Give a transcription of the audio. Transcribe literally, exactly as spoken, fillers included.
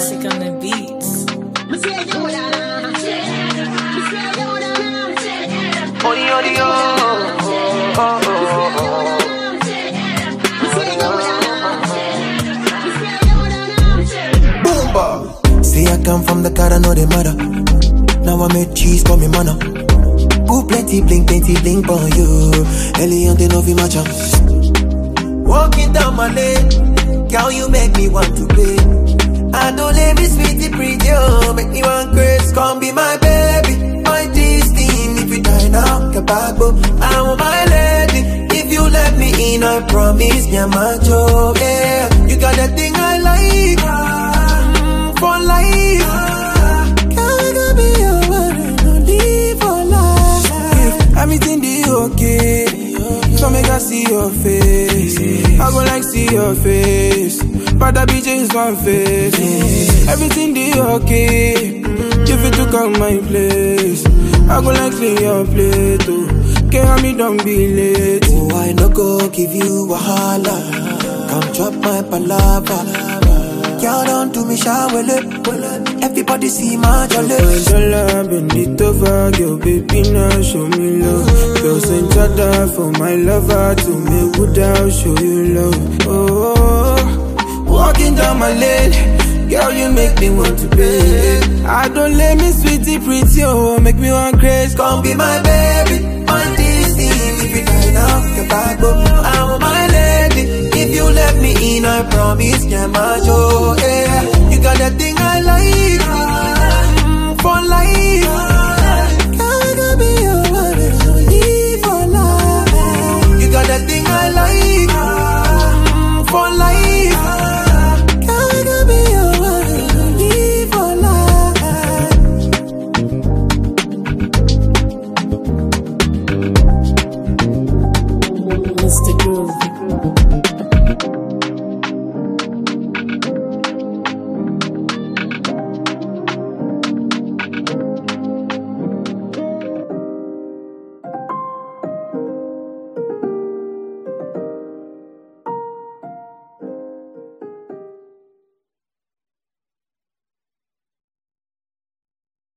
Classic on the beats. Odi, odi, oh, oh, oh, oh. Say I come from the car, I know the matter. Now I make cheese, call me mana. Put plenty bling, plenty bling on you. Eliant enough in my chance. Walking down my lane, girl, you make me want to play. I don't let me sweetie pretty, oh, make me want grace. Come be my baby, my destiny. If you die now, get back, oh, I want my lady. If you let me in, I promise, yeah, macho, yeah. You got that thing I like, mm, for life. Can't be your one and only for life. If everything be okay, so make I see your face. I go like see your face. But that bitch is one face. Everything be okay. If you took out my place, I go like clean your plate too. Can't have me don't be late. Oh, I no go give you a holla. Come drop my palava. Y'all don't do me shawele. Everybody see my jolly. My dollar, bend it over, girl, baby, now show me love. Girl, send chata for my lover to me good, I'll show you love. Oh, walking down my lane, girl, you make me want to pay. I don't let me sweetie pretty, oh, make me want crazy. Come be my baby, my Disney. If you die now, get back, oh, I want my lady. If you let me in, I promise, yeah, macho, yeah. You got that thing I like.